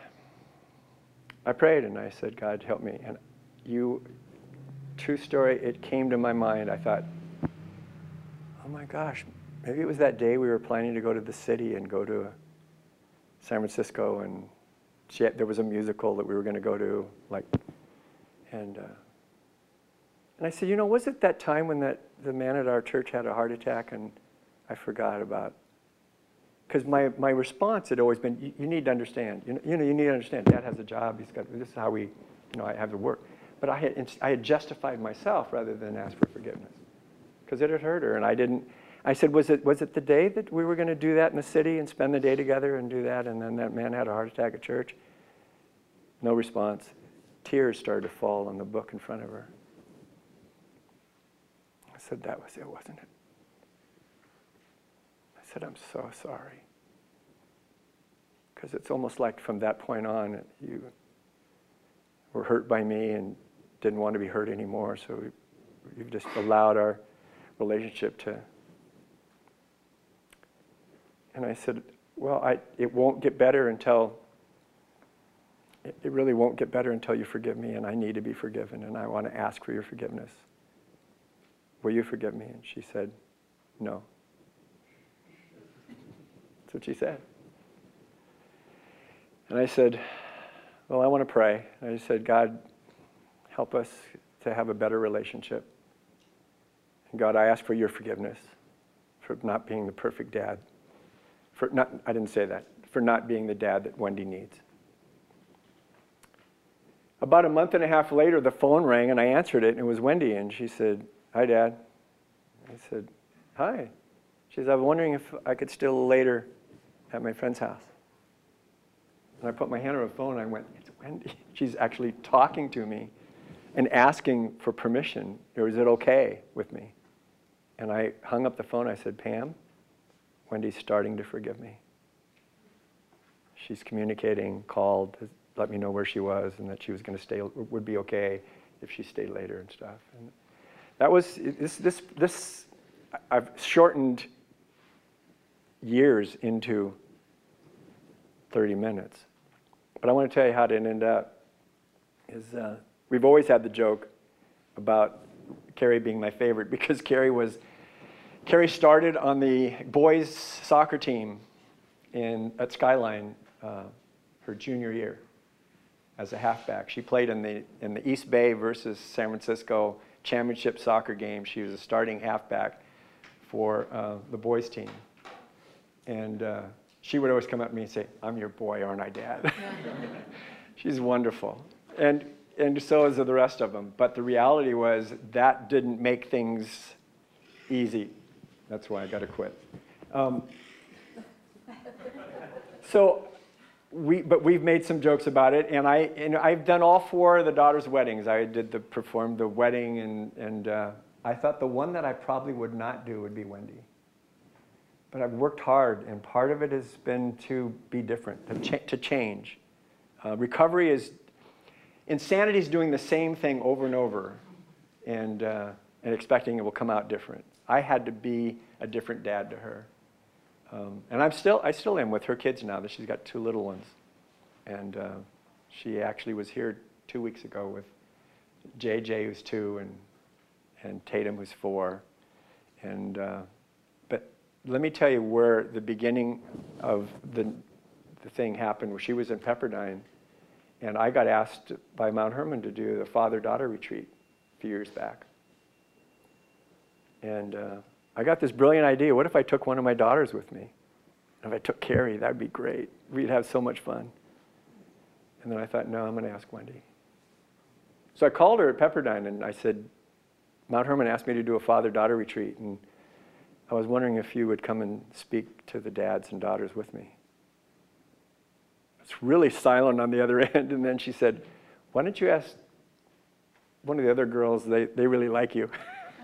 I prayed and I said, God, help me. And true story, it came to my mind. I thought, oh my gosh, maybe it was that day we were planning to go to the city and go to San Francisco, and there was a musical that we were going to go to, and I said, you know, was it that time when the man at our church had a heart attack and I forgot about? Because my response had always been, you need to understand. You need to understand. Dad has a job. This is how we, you know, I have to work. But I had justified myself rather than ask for forgiveness, because it had hurt her, and I said, was it the day that we were going to do that in the city and spend the day together and do that, and then that man had a heart attack at church? No response. Tears started to fall on the book in front of her. I said, that was it, wasn't it? I said, I'm so sorry. Because it's almost like from that point on, you were hurt by me and didn't want to be hurt anymore, so you've just allowed our relationship to... And I said, well, it won't get better until... It really won't get better until you forgive me, and I need to be forgiven, and I want to ask for your forgiveness. Will you forgive me? And she said, no. That's what she said. And I said, well, I want to pray. And I said, God, help us to have a better relationship. And God, I ask for your forgiveness for not being the perfect dad. I didn't say that. For not being the dad that Wendy needs. About a month and a half later, the phone rang, and I answered it, and it was Wendy, and she said, hi, Dad. I said, hi. She said, I was wondering if I could stay a little later at my friend's house. And I put my hand on the phone, and I went, it's Wendy. She's actually talking to me and asking for permission, or is it okay with me? And I hung up the phone. I said, Pam, Wendy's starting to forgive me. She's communicating, called, let me know where she was and that she was going to stay, would be okay if she stayed later and stuff. And that was, this I've shortened years into 30 minutes. But I want to tell you how it ended up. We've always had the joke about Carrie being my favorite because Carrie started on the boys soccer team at Skyline her junior year as a halfback. She played in the East Bay versus San Francisco championship soccer game. She was a starting halfback for the boys team. And she would always come up to me and say, I'm your boy, aren't I, Dad? She's wonderful. And so is the rest of them. But the reality was that didn't make things easy. That's why I got to quit. But we've made some jokes about it, and I've done all four of the daughters' weddings. I performed the wedding, and I thought the one that I probably would not do would be Wendy. But I've worked hard, and part of it has been to be different, to change. Recovery is, insanity is doing the same thing over and over, and expecting it will come out different. I had to be a different dad to her. And I still am with her kids now. That she's got two little ones. And she actually was here 2 weeks ago with JJ, who's 2, and Tatum, who's 4. And but let me tell you where the beginning of the thing happened, where she was in Pepperdine, and I got asked by Mount Hermon to do the father-daughter retreat a few years back. And I got this brilliant idea. What if I took one of my daughters with me? If I took Carrie, that would be great. We'd have so much fun. And then I thought, no, I'm going to ask Wendy. So I called her at Pepperdine, and I said, Mount Hermon asked me to do a father-daughter retreat, and I was wondering if you would come and speak to the dads and daughters with me. It's really silent on the other end, and then she said, why don't you ask one of the other girls, they really like you.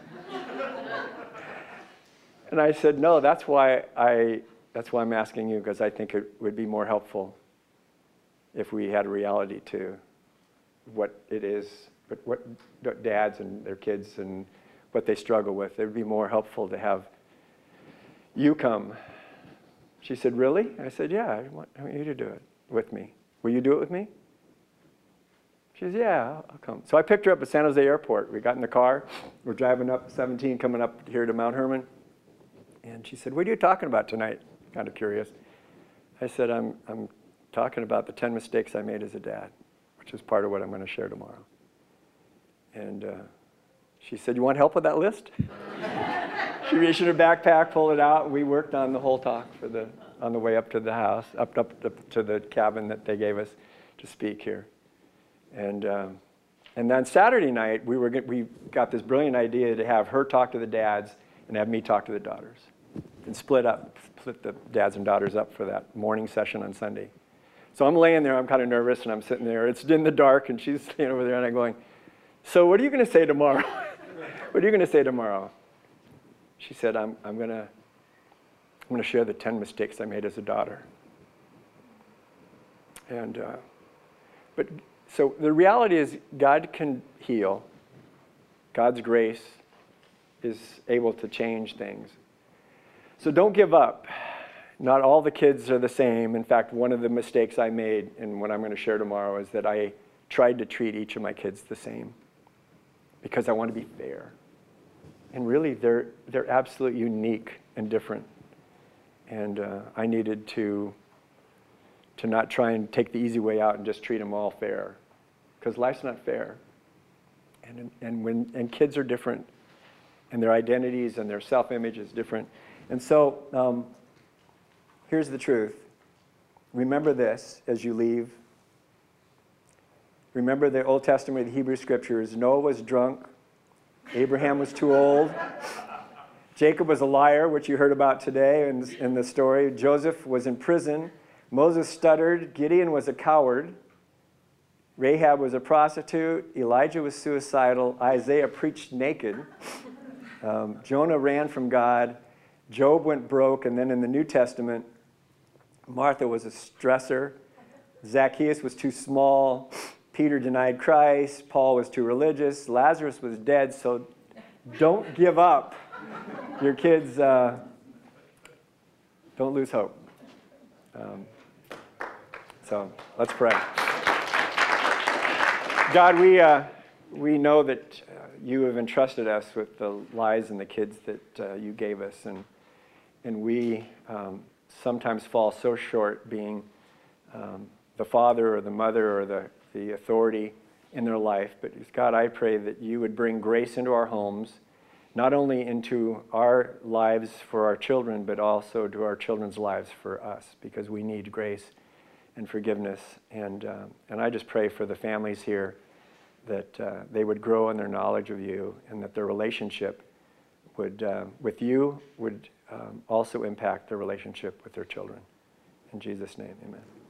And I said, no, that's why I'm asking you, because I think it would be more helpful if we had a reality to what it is, what dads and their kids and what they struggle with. It would be more helpful to have you come. She said, really? I said, yeah, I want you to do it with me. Will you do it with me? She says, yeah, I'll come. So I picked her up at San Jose Airport. We got in the car. We're driving up 17, coming up here to Mount Hermon. And she said, what are you talking about tonight? Kind of curious. I said, I'm talking about the 10 mistakes I made as a dad, which is part of what I'm going to share tomorrow. And she said, you want help with that list? She reached in her backpack, pulled it out. We worked on the whole talk on the way up to the house, up to the cabin that they gave us to speak here. And then Saturday night, we got this brilliant idea to have her talk to the dads and have me talk to the daughters. And split the dads and daughters up for that morning session on Sunday. So I'm laying there, I'm kind of nervous, and I'm sitting there. It's in the dark, and she's standing over there, and I'm going, so what are you going to say tomorrow? What are you going to say tomorrow? She said, I'm going to share the 10 mistakes I made as a daughter. And, but so the reality is God can heal. God's grace is able to change things. So don't give up. Not all the kids are the same. In fact, one of the mistakes I made, and what I'm going to share tomorrow, is that I tried to treat each of my kids the same because I want to be fair. And really, they're absolutely unique and different. And I needed to not try and take the easy way out and just treat them all fair, because life's not fair. And kids are different, and their identities and their self-image is different. And so here's the truth. Remember this as you leave. Remember the Old Testament, the Hebrew Scriptures. Noah was drunk. Abraham was too old. Jacob was a liar, which you heard about today in the story. Joseph was in prison. Moses stuttered. Gideon was a coward. Rahab was a prostitute. Elijah was suicidal. Isaiah preached naked. Jonah ran from God. Job went broke. And then in the New Testament, Martha was a stressor. Zacchaeus was too small. Peter denied Christ. Paul was too religious. Lazarus was dead. So don't give up. Your kids, don't lose hope. So let's pray. God, we know that you have entrusted us with the lives and the kids that you gave us, and we sometimes fall so short being the father or the mother or the authority in their life. But God, I pray that you would bring grace into our homes, not only into our lives for our children, but also to our children's lives for us, because we need grace and forgiveness. And I just pray for the families here that they would grow in their knowledge of you, and that their relationship would with you would also impact their relationship with their children. In Jesus' name, amen.